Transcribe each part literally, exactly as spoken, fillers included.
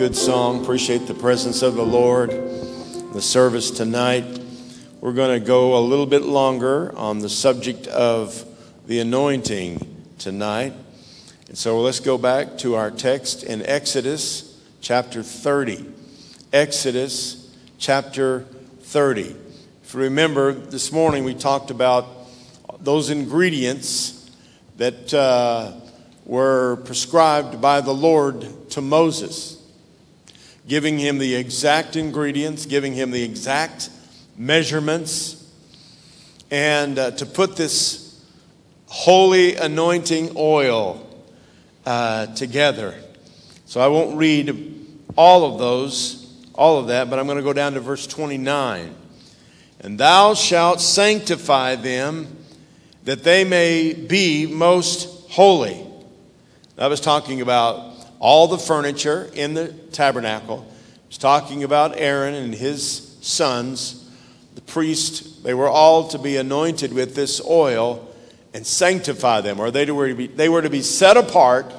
good song. Appreciate the presence of the Lord. The service tonight. We're going to go a little bit longer on the subject of the anointing tonight. And so let's go back to our text in Exodus chapter thirty. Exodus chapter thirty. If you remember, this morning we talked about those ingredients that uh, were prescribed by the Lord to Moses, giving him the exact ingredients, giving him the exact measurements, and uh, to put this holy anointing oil uh, together. So I won't read all of those, all of that, but I'm going to go down to verse twenty-nine. And thou shalt sanctify them, that they may be most holy. I was talking about all the furniture in the tabernacle. I was talking about Aaron and his sons, the priest. They were all to be anointed with this oil and sanctify them, or they were to be, they were to be set apart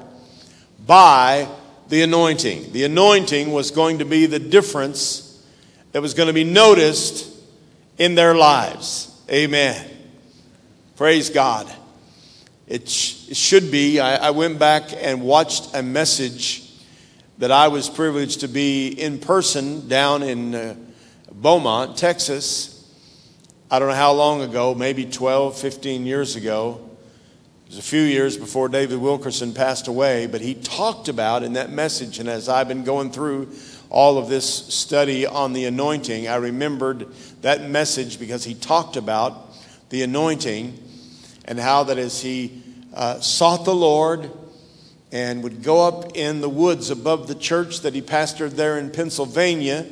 by the anointing. The anointing was going to be the difference that was going to be noticed in their lives. Amen. Praise God. It, sh- it should be. I, I went back and watched a message that I was privileged to be in person down in uh, Beaumont, Texas. I don't know how long ago, maybe twelve, fifteen years ago. It was a few years before David Wilkerson passed away, but he talked about in that message, and as I've been going through all of this study on the anointing, I remembered that message because he talked about the anointing and how that as he uh, sought the Lord and would go up in the woods above the church that he pastored there in Pennsylvania,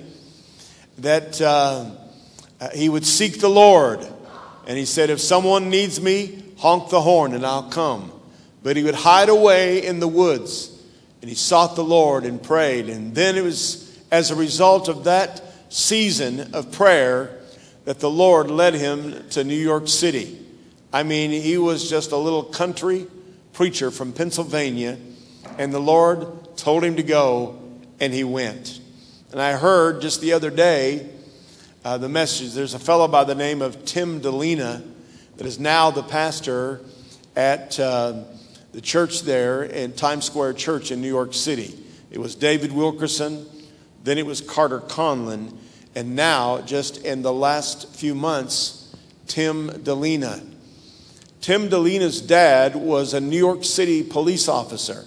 that uh, he would seek the Lord. And he said, if someone needs me, honk the horn and I'll come. But he would hide away in the woods. And he sought the Lord and prayed. And then it was as a result of that season of prayer that the Lord led him to New York City. I mean, he was just a little country preacher from Pennsylvania, and the Lord told him to go, and he went. And I heard just the other day uh, the message. There's a fellow by the name of Tim Delina that is now the pastor at uh, the church there in Times Square Church in New York City. It was David Wilkerson, then it was Carter Conlon, and now, just in the last few months, Tim Delina. Tim Delina's dad was a New York City police officer.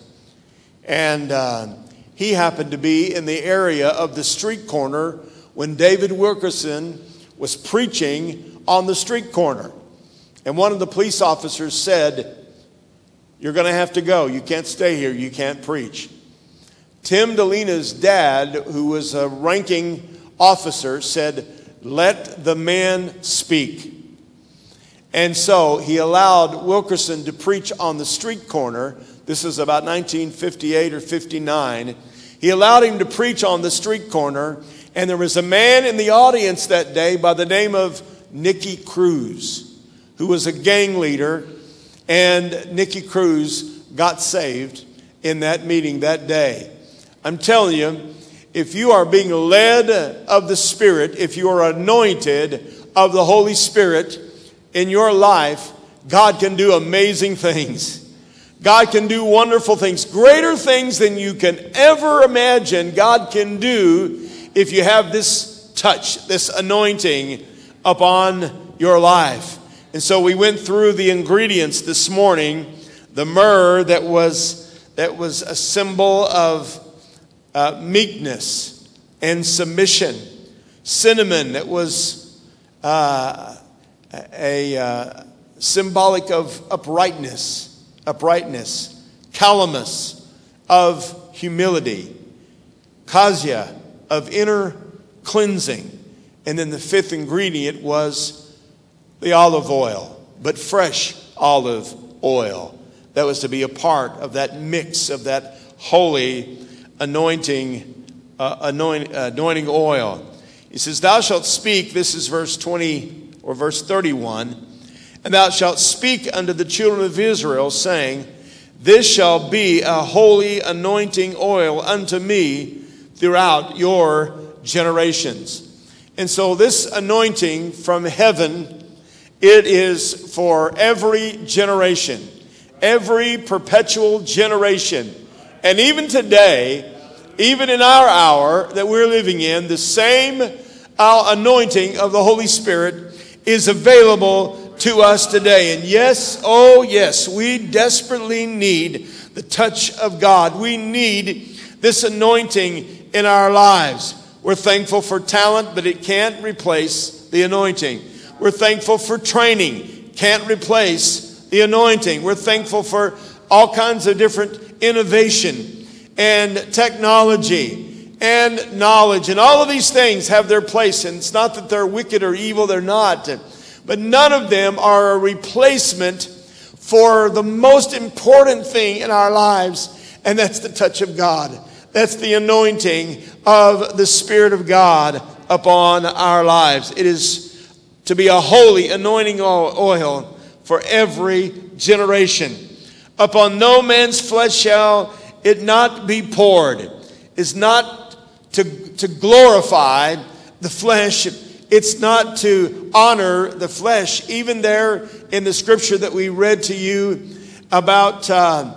And uh, he happened to be in the area of the street corner when David Wilkerson was preaching on the street corner. And one of the police officers said, you're going to have to go. You can't stay here. You can't preach. Tim Delina's dad, who was a ranking officer, said, let the man speak. And so he allowed Wilkerson to preach on the street corner. This is about nineteen fifty-eight or fifty-nine. He allowed him to preach on the street corner. And there was a man in the audience that day by the name of Nicky Cruz, who was a gang leader. And Nicky Cruz got saved in that meeting that day. I'm telling you, if you are being led of the Spirit, if you are anointed of the Holy Spirit in your life, God can do amazing things. God can do wonderful things, greater things than you can ever imagine God can do if you have this touch, this anointing upon your life. And so we went through the ingredients this morning. The myrrh that was, that was a symbol of uh, meekness and submission. Cinnamon that was uh, a uh, symbolic of uprightness, uprightness. Calamus of humility. Cassia of inner cleansing. And then the fifth ingredient was the olive oil, but fresh olive oil. That was to be a part of that mix of that holy anointing, uh, anoint, uh, anointing oil. He says, thou shalt speak, this is verse twenty or verse thirty-one, and thou shalt speak unto the children of Israel, saying, this shall be a holy anointing oil unto me throughout your generations. And so this anointing from heaven, it is for every generation, every perpetual generation. And even today, even in our hour that we're living in, the same uh, anointing of the Holy Spirit is available to us today. And yes, oh yes, we desperately need the touch of God. We need this anointing in our lives. We're thankful for talent, but it can't replace the anointing. We're thankful for training, can't replace the anointing. We're thankful for all kinds of different innovation and technology and knowledge, and all of these things have their place. And it's not that they're wicked or evil, they're not, but none of them are a replacement for the most important thing in our lives, and that's the touch of God. That's the anointing of the Spirit of God upon our lives. It is to be a holy anointing oil for every generation. Upon no man's flesh shall it not be poured. It's not to, to glorify the flesh. It's not to honor the flesh. Even there in the scripture that we read to you about uh,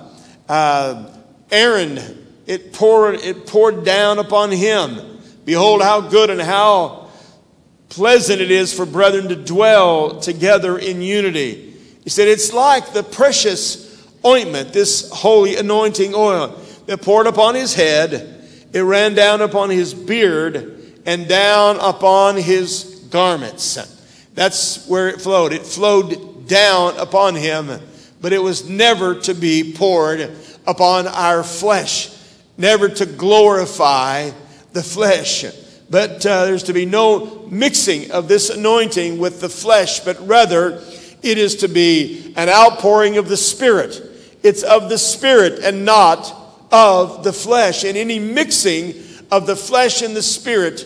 uh, Aaron, it poured, it poured down upon him. Behold, how good and how pleasant it is for brethren to dwell together in unity. He said, it's like the precious ointment, this holy anointing oil that poured upon his head. It ran down upon his beard and down upon his garments. That's where it flowed. It flowed down upon him, but it was never to be poured upon our flesh, never to glorify the flesh. But uh, there's to be no mixing of this anointing with the flesh, but rather it is to be an outpouring of the Spirit. It's of the Spirit and not of the flesh. And any mixing of the flesh and the Spirit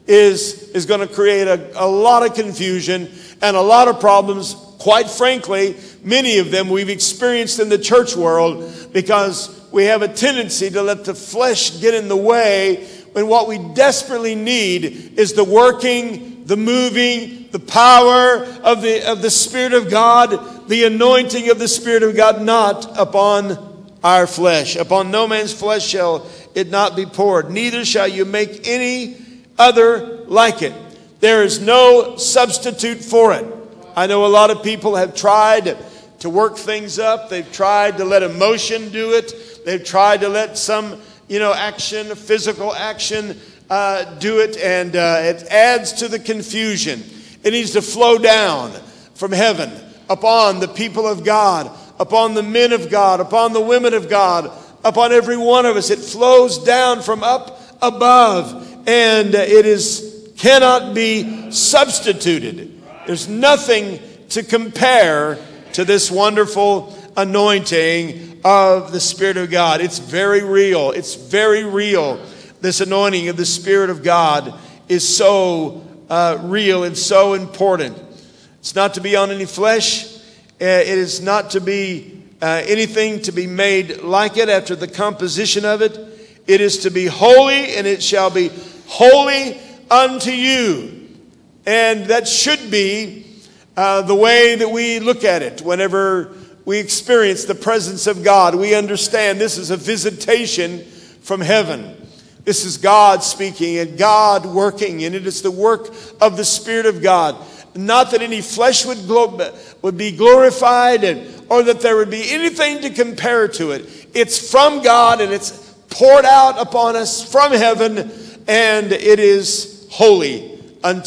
is, is going to create a, a lot of confusion and a lot of problems. Quite frankly, many of them we've experienced in the church world because we have a tendency to let the flesh get in the way when what we desperately need is the working, the moving, the power of the, of the Spirit of God, the anointing of the Spirit of God, not upon our flesh. Upon no man's flesh shall it not be poured, neither shall you make any other like it. There is no substitute for it. I know a lot of people have tried to work things up. They've tried to let emotion do it. They've tried to let some, you know, action, physical action uh, do it, and uh, it adds to the confusion. It needs to flow down from heaven upon the people of God, upon the men of God, upon the women of God, upon every one of us. It flows down from up above, and it is cannot be substituted. There's nothing to compare to this wonderful anointing of the Spirit of God. It's very real. It's very real. This anointing of the Spirit of God is so uh, real and so important. It's not to be on any flesh. It is not to be uh, anything to be made like it after the composition of it. It is to be holy, and it shall be holy unto you. And that should be uh, the way that we look at it whenever we experience the presence of God. We understand this is a visitation from heaven. This is God speaking and God working, and it is the work of the Spirit of God. Not that any flesh would glo- would be glorified, and, or that there would be anything to compare to it. It's from God, and it's poured out upon us from heaven, and it is holy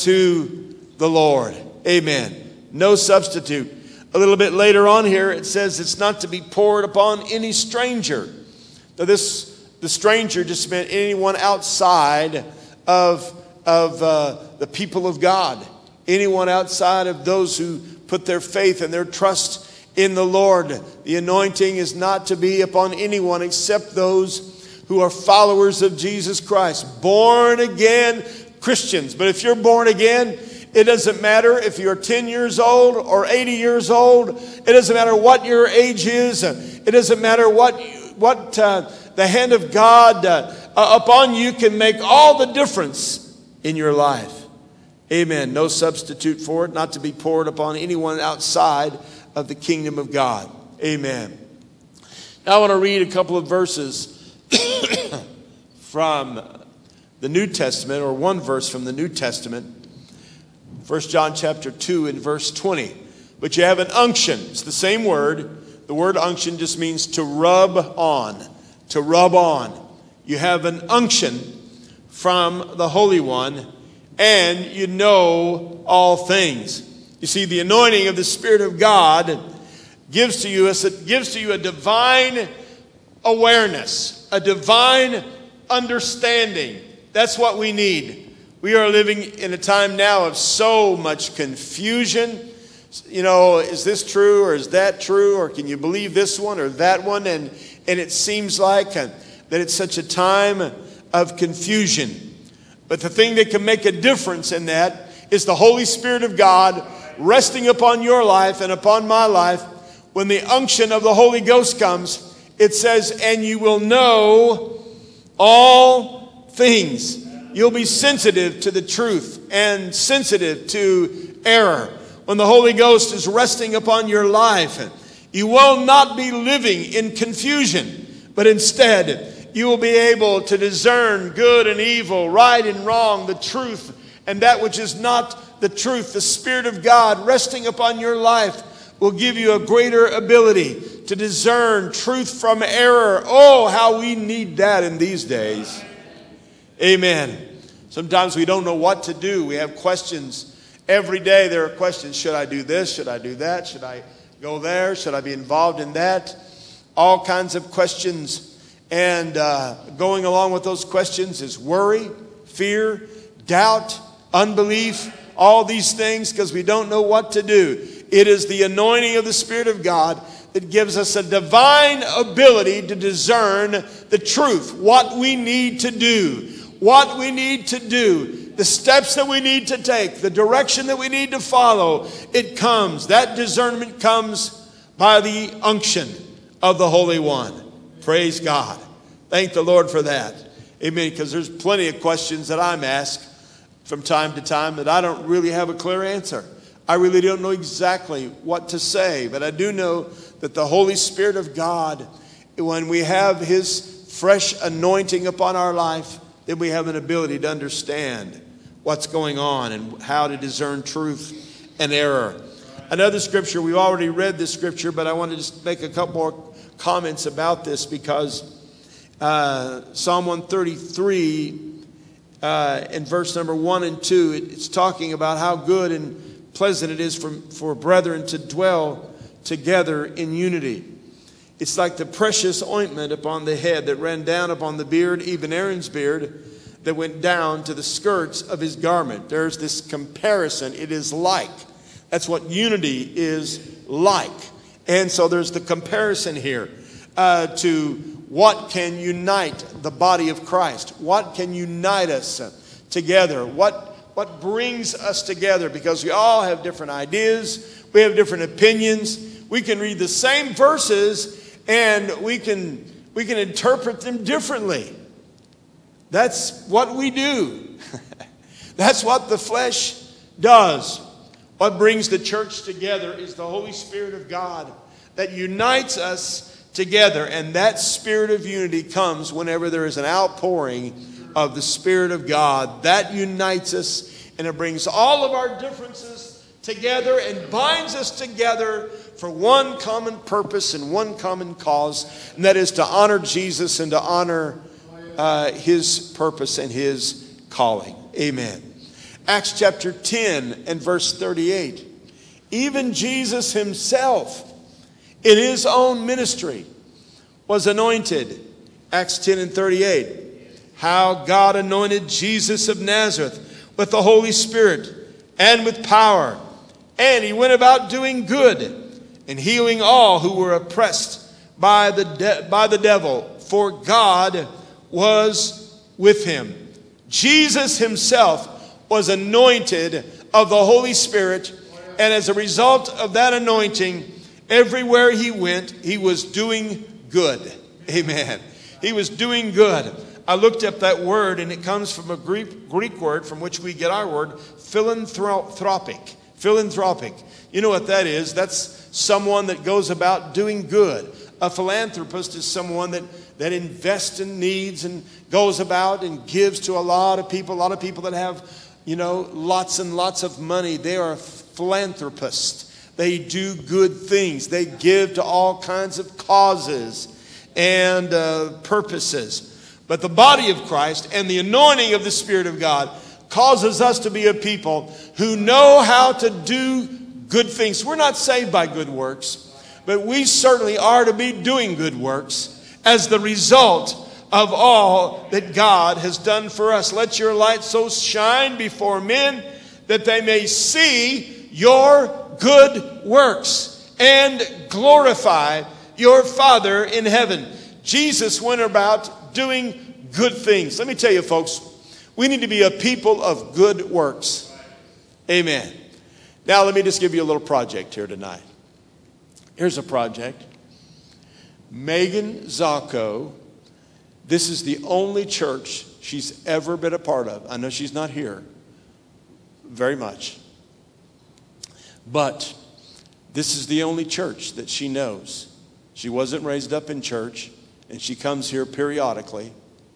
unto the Lord. Amen. No substitute. A little bit later on here, it says it's not to be poured upon any stranger. Now this, the stranger just meant anyone outside of, of uh, the people of God. Anyone outside of those who put their faith and their trust in the Lord. The anointing is not to be upon anyone except those who are followers of Jesus Christ. Born again Christians. But if you're born again, it doesn't matter if you're ten years old or eighty years old. It doesn't matter what your age is. It doesn't matter what what uh, the hand of God uh, uh, upon you can make all the difference in your life. Amen. No substitute for it, not to be poured upon anyone outside of the kingdom of God. Amen. Now I want to read a couple of verses from the New Testament, or one verse from the New Testament. First John chapter two and verse twenty. But you have an unction. It's the same word. The word unction just means to rub on. To rub on. You have an unction from the Holy One, and you know all things. You see, the anointing of the Spirit of God gives to you a, gives to you a divine awareness, a divine understanding. That's what we need. We are living in a time now of so much confusion. You know, is this true or is that true? Or can you believe this one or that one? And, and it seems like uh, that it's such a time of confusion. But the thing that can make a difference in that is the Holy Spirit of God resting upon your life and upon my life. When the unction of the Holy Ghost comes, it says, and you will know all things. You'll be sensitive to the truth and sensitive to error. When the Holy Ghost is resting upon your life, you will not be living in confusion, but instead you will be able to discern good and evil, right and wrong, the truth and that which is not the truth. The Spirit of God resting upon your life will give you a greater ability to discern truth from error. Oh, how we need that in these days. Amen. Sometimes we don't know what to do. We have questions. Every day there are questions. Should I do this? Should I do that? Should I go there? Should I be involved in that? All kinds of questions. And uh, going along with those questions is worry, fear, doubt, unbelief, all these things because we don't know what to do. It is the anointing of the Spirit of God that gives us a divine ability to discern the truth, what we need to do, what we need to do, the steps that we need to take, the direction that we need to follow. It comes, that discernment comes by the unction of the Holy One. Praise God. Thank the Lord for that. Amen. Because there's plenty of questions that I'm asked from time to time that I don't really have a clear answer. I really don't know exactly what to say, but I do know that the Holy Spirit of God, when we have His fresh anointing upon our life, then we have an ability to understand what's going on and how to discern truth and error. Another scripture, we've already read this scripture, but I want to just make a couple more comments about this because uh, Psalm one thirty-three uh, in verse number one and two, it, it's talking about how good and pleasant it is for, for brethren to dwell together in unity. It's like the precious ointment upon the head that ran down upon the beard, even Aaron's beard, that went down to the skirts of his garment. There's this comparison. It is like. That's what unity is like. And so there's the comparison here uh, to what can unite the body of Christ. What can unite us together? What What brings us together? Because we all have different ideas. We have different opinions. We can read the same verses and we can we can interpret them differently. That's what we do. That's what the flesh does. What brings the church together is the Holy Spirit of God that unites us together. And that spirit of unity comes whenever there is an outpouring of the Spirit of God. That unites us. And it brings all of our differences together and binds us together for one common purpose and one common cause. And that is to honor Jesus and to honor uh, His purpose and His calling. Amen. Acts chapter ten and verse thirty-eight. Even Jesus Himself in His own ministry was anointed. Acts ten and thirty-eight. How God anointed Jesus of Nazareth with the Holy Spirit and with power. And He went about doing good and healing all who were oppressed by the de- by the devil, for God was with Him. Jesus Himself was anointed of the Holy Spirit, and as a result of that anointing, everywhere He went, He was doing good. Amen. He was doing good. I looked up that word, and it comes from a Greek, Greek word from which we get our word, philanthropic. Philanthropic. You know what that is? That's someone that goes about doing good. A philanthropist is someone that, that invests in needs and goes about and gives to a lot of people. A lot of people that have, you know, lots and lots of money. They are philanthropists. They do good things. They give to all kinds of causes and uh, purposes. But the body of Christ and the anointing of the Spirit of God causes us to be a people who know how to do good things. We're not saved by good works, but we certainly are to be doing good works as the result of all that God has done for us. Let your light so shine before men that they may see your good works and glorify your Father in heaven. Jesus went about doing good things. Let me tell you, folks, we need to be a people of good works. Amen. Now, let me just give you a little project here tonight. Here's a project. Megan Zacco, this is the only church she's ever been a part of. I know she's not here very much. But this is the only church that she knows. She wasn't raised up in church, and she comes here periodically.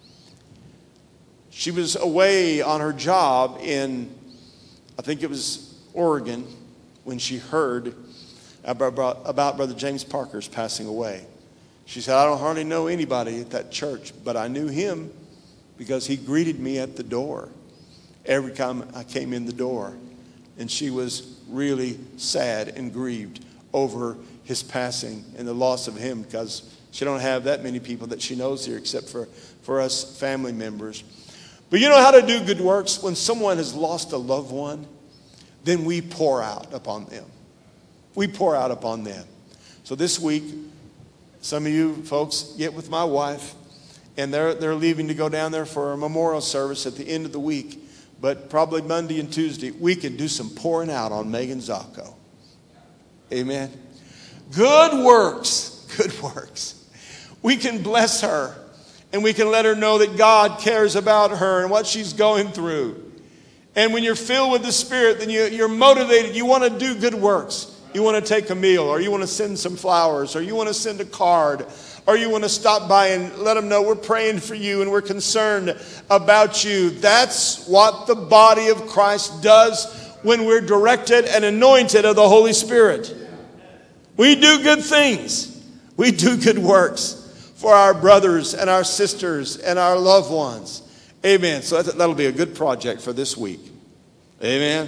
She was away on her job in, I think it was Oregon, when she heard about, about Brother James Parker's passing away. She said, I don't hardly know anybody at that church, but I knew him because he greeted me at the door every time I came in the door. And she was really sad and grieved over his passing and the loss of him, because she don't have that many people that she knows here except for, for us family members. But you know how to do good works? When someone has lost a loved one, then we pour out upon them. We pour out upon them. So this week, some of you folks get with my wife, and they're, they're leaving to go down there for a memorial service at the end of the week. But probably Monday and Tuesday, we can do some pouring out on Megan Zacco. Amen. Good works. Good works. We can bless her, and we can let her know that God cares about her and what she's going through. And when you're filled with the Spirit, then you, you're motivated. You want to do good works. You want to take a meal, or you want to send some flowers, or you want to send a card, or you want to stop by and let them know we're praying for you and we're concerned about you. That's what the body of Christ does when we're directed and anointed of the Holy Spirit. We do good things. We do good works for our brothers and our sisters and our loved ones. Amen. So that'll be a good project for this week. Amen.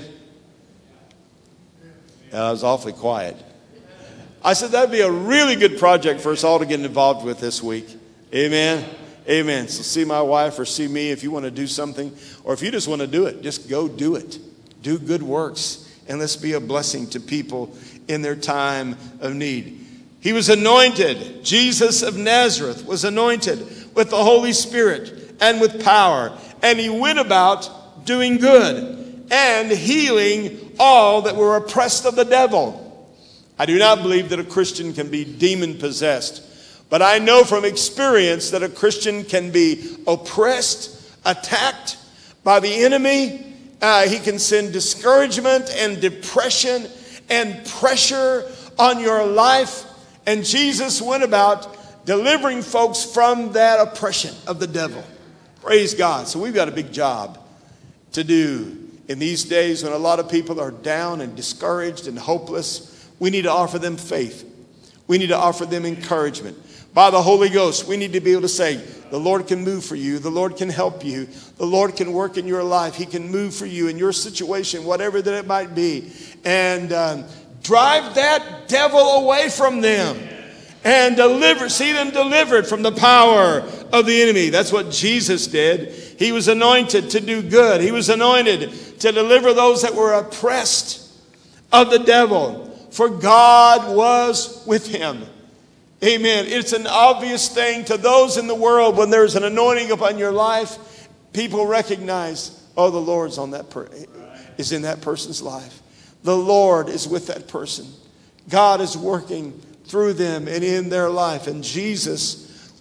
I was awfully quiet. I said that'd be a really good project for us all to get involved with this week. Amen. Amen. So see my wife or see me if you want to do something, or if you just want to do it, just go do it. Do good works, and let's be a blessing to people in their time of need. He was anointed. Jesus of Nazareth was anointed with the Holy Spirit and with power, and he went about doing good and healing all that were oppressed of the devil. I do not believe that a Christian can be demon-possessed, but I know from experience that a Christian can be oppressed, attacked by the enemy. Uh, he can send discouragement and depression and pressure on your life. And Jesus went about delivering folks from that oppression of the devil. Praise God. So we've got a big job to do. In these days when a lot of people are down and discouraged and hopeless, we need to offer them faith. We need to offer them encouragement. By the Holy Ghost, we need to be able to say, the Lord can move for you. The Lord can help you. The Lord can work in your life. He can move for you in your situation, whatever that it might be. And um, drive that devil away from them. And deliver, see them delivered from the power of the enemy. That's what Jesus did. He was anointed to do good. He was anointed to deliver those that were oppressed of the devil. For God was with him. Amen. It's an obvious thing to those in the world when there's an anointing upon your life. People recognize, oh, the Lord's on that per- is in that person's life. The Lord is with that person. God is working through them and in their life. And Jesus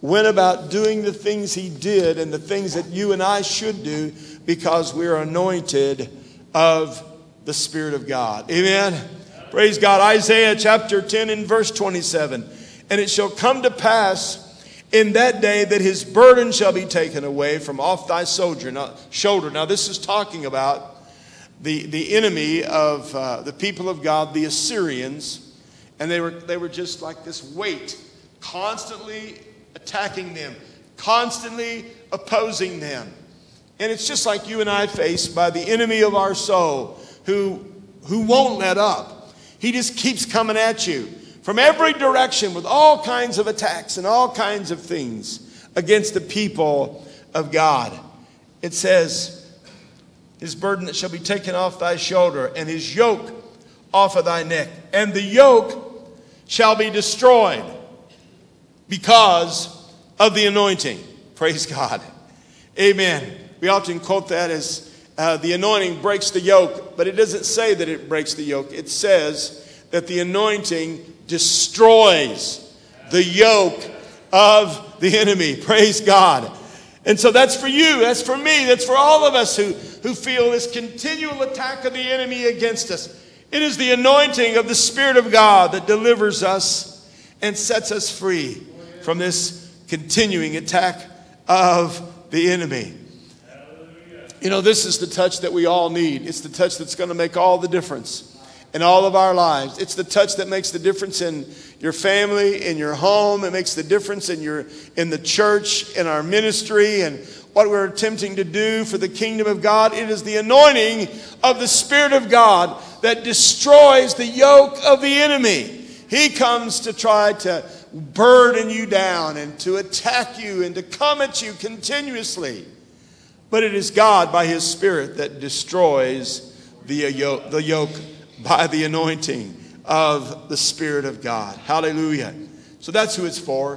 went about doing the things he did and the things that you and I should do because we're anointed of the Spirit of God. Amen. Praise God. Isaiah chapter ten and verse twenty-seven. And it shall come to pass in that day that his burden shall be taken away from off thy soldier, now, shoulder. Now this is talking about the, the enemy of uh, the people of God, the Assyrians. And they were, they were just like this weight, constantly attacking them, constantly opposing them. And it's just like you and I face by the enemy of our soul who, who won't let up. He just keeps coming at you from every direction with all kinds of attacks and all kinds of things against the people of God. It says, his burden that shall be taken off thy shoulder, and his yoke off of thy neck. And the yoke shall be destroyed because of the anointing. Praise God. Amen. We often quote that as uh, the anointing breaks the yoke, but it doesn't say that it breaks the yoke. It says that the anointing destroys the yoke of the enemy. Praise God. And so that's for you, that's for me, that's for all of us who, who feel this continual attack of the enemy against us. It is the anointing of the Spirit of God that delivers us and sets us free from this continuing attack of the enemy. You know, this is the touch that we all need. It's the touch that's going to make all the difference in all of our lives. It's the touch that makes the difference in your family, in your home. It makes the difference in your in the church, in our ministry, and what we're attempting to do for the kingdom of God. It is the anointing of the Spirit of God that destroys the yoke of the enemy. He comes to try to burden you down and to attack you and to come at you continuously. But it is God by His Spirit that destroys the yoke, the yoke by the anointing of the Spirit of God. Hallelujah. So that's who it's for.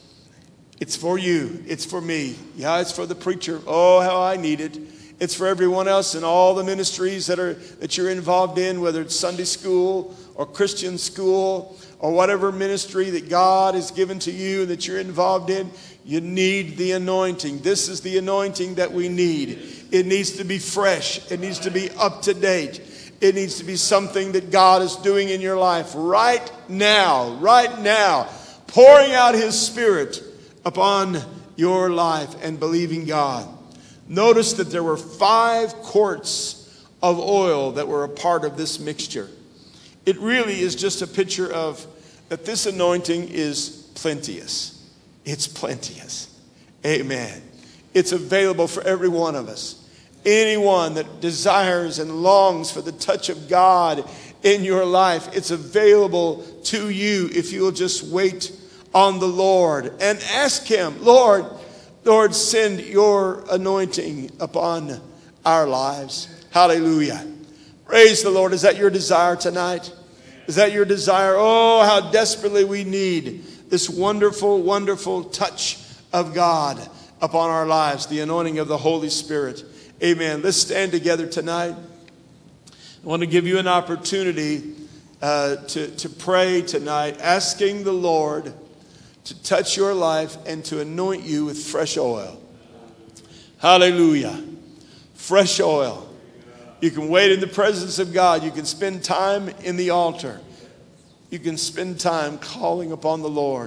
It's for you. It's for me. Yeah, it's for the preacher. Oh, how I need it. It's for everyone else in all the ministries that are that you're involved in, whether it's Sunday school or Christian school or whatever ministry that God has given to you that you're involved in. You need the anointing. This is the anointing that we need. It needs to be fresh. It needs to be up to date. It needs to be something that God is doing in your life right now, right now, pouring out His Spirit upon your life and believing God. Notice that there were five quarts of oil that were a part of this mixture. It really is just a picture of that this anointing is plenteous. It's plenteous. Amen. It's available for every one of us. Anyone that desires and longs for the touch of God in your life, it's available to you if you will just wait on the Lord and ask Him, Lord, Lord, send your anointing upon our lives. Hallelujah. Praise the Lord. Is that your desire tonight? Is that your desire? Oh, how desperately we need this wonderful, wonderful touch of God upon our lives, the anointing of the Holy Spirit. Amen. Let's stand together tonight. I want to give you an opportunity uh, to, to pray tonight, asking the Lord to touch your life and to anoint you with fresh oil. Hallelujah. Fresh oil. You can wait in the presence of God. You can spend time in the altar. You can spend time calling upon the Lord.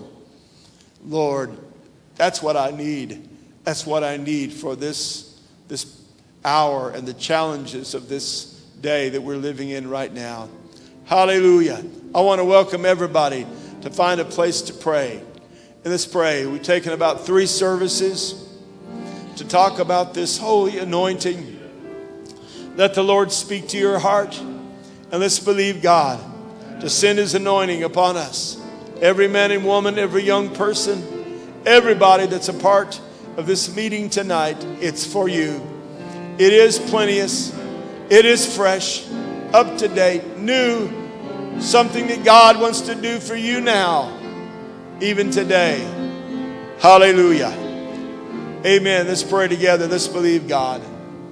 Lord, that's what I need. That's what I need for this, this hour and the challenges of this day that we're living in right now. Hallelujah. I want to welcome everybody to find a place to pray. And let's pray. We've taken about three services to talk about this holy anointing. Let the Lord speak to your heart. And let's believe God to send His anointing upon us. Every man and woman, every young person, everybody that's a part of this meeting tonight, it's for you. It is plenteous. It is fresh, up to date, new. Something that God wants to do for you now, even today. Hallelujah. Amen. Let's pray together. Let's believe God.